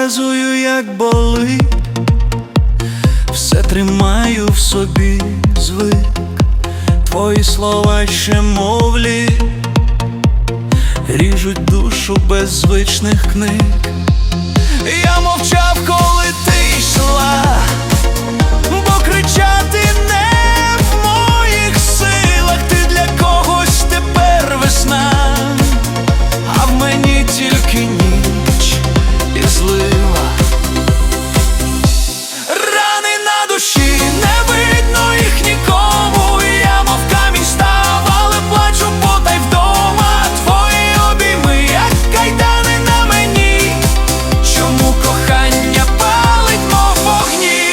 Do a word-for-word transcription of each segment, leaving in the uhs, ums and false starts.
показую, як болить, все тримаю в собі, звик. Твої слова ще мовлі ріжуть душу без звичних книг. Я мовчав, коли ти йшла, бо кричати не в моїх силах. Ти для когось тепер весна, а в мені тільки ніч і злива. Рани на душі, не видно їх нікому. Я мов камінь став, але плачу потай вдома. Твої обійми, як кайдани на мені. Чому кохання палить, мов вогні?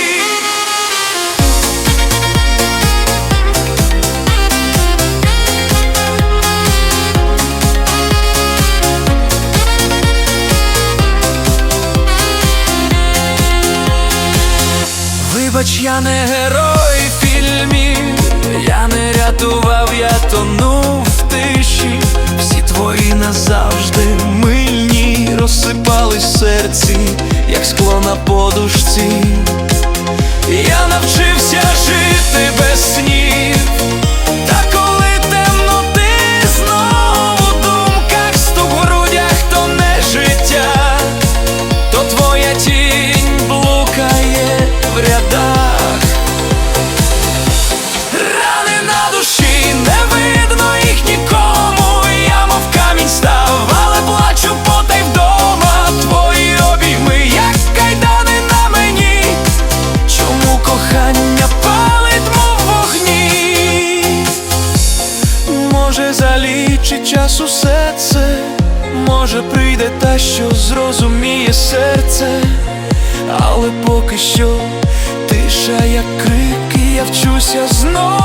Вибач, я не герой фільмів, я не рятував, я тонув в тиші. Всі твої назавжди мильні розсипались в серці, як скло на подушці. Я навчився жити без снів, та коли темно, ти знову в думках. Стук в грудях то не життя, то твоя тінь блукає в рядах. Рани на душі, не видно їх нікому. Я мов камінь став, але плачу потай вдома. Твої обійми, як кайдани на мені. Чому кохання палить, мов вогні? Може, залічить час усе це, може, прийде та, що зрозуміє серце. Але поки що тиша, як крик, і я вчуся знову